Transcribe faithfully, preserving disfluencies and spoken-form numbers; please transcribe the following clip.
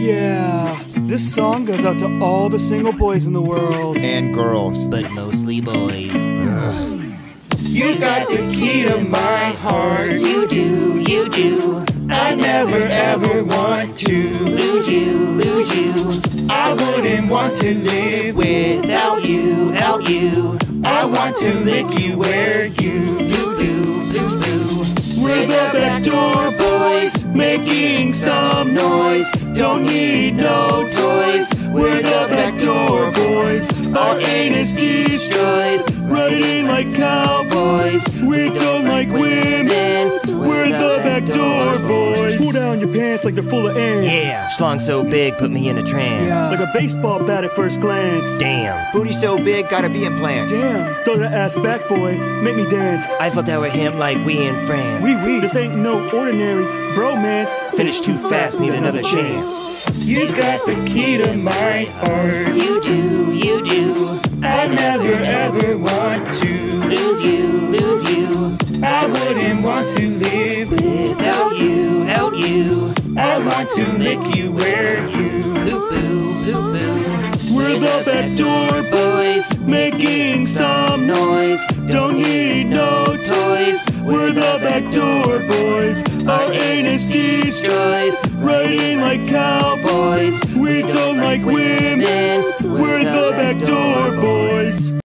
yeah. This song goes out to all the single boys in the world. And girls. But mostly boys. You got the key to my heart. You do, you do. I never ever want to Lose you, lose you. I wouldn't want to live Without you, out you. I want to lick you where you Do, do, do, do. We're the backdoor boys, making some noise. Don't need no toys. We're the backdoor boys. Our anus destroyed, riding like cowboys. We don't like women. We're the backdoor boys. Pull down your pants like they're full of ants. Yeah, schlong so big, put me in a trance. Yeah, like a baseball bat at first glance. Damn. Booty so big, gotta be implant. Damn, throw that ass back, boy. Make me dance. Eiffel Tower him like we in France. Wee wee, this ain't no ordinary bromance. Finish too fast, need another chance. You got the key to my heart. You do, you do. I never ever want to Lose you, lose you. I wouldn't want to live Without you, out you. I want to lick you where you Poo poo, poo poo. We're the backdoor boys, making some noise. Don't need no toys. We're the backdoor boys. Our anus destroyed, riding like cowboys. We don't like women. We're the backdoor boys.